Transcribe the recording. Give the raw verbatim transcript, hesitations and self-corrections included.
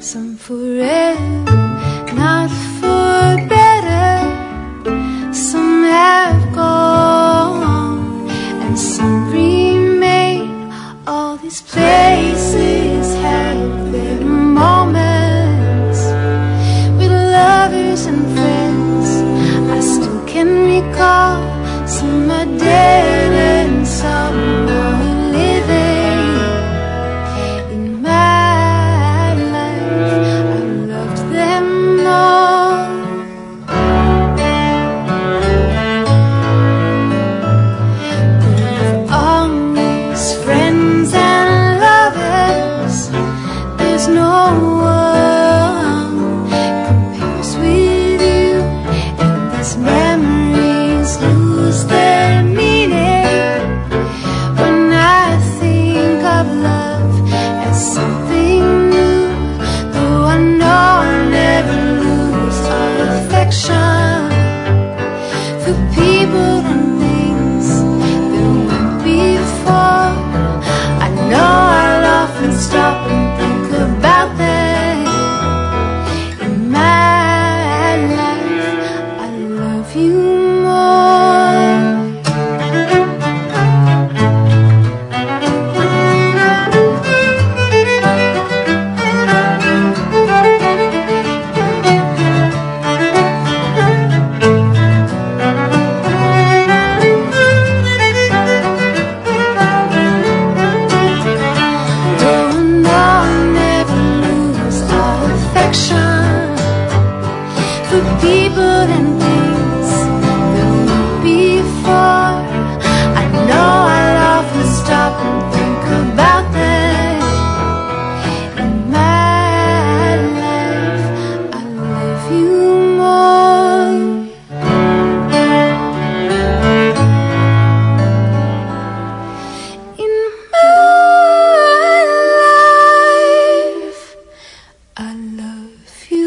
some forever, not for better. Some have gone and some remain. All these places have their moments with lovers and friends. I still can recall some are dead and some are living. In my life, I loved them all. But of all these friends and lovers, there's no one compares with you. And these memories lose their meaning when I think of love as something new. Though I know I'll never lose our affection for people and things that went before. I know I'll often stop and think about them. In my life, I love you more. Though I know I'll never lose our affection for people and things that went before. I know I'll often stop and think about them. In my life, I love you more. In my life, I love you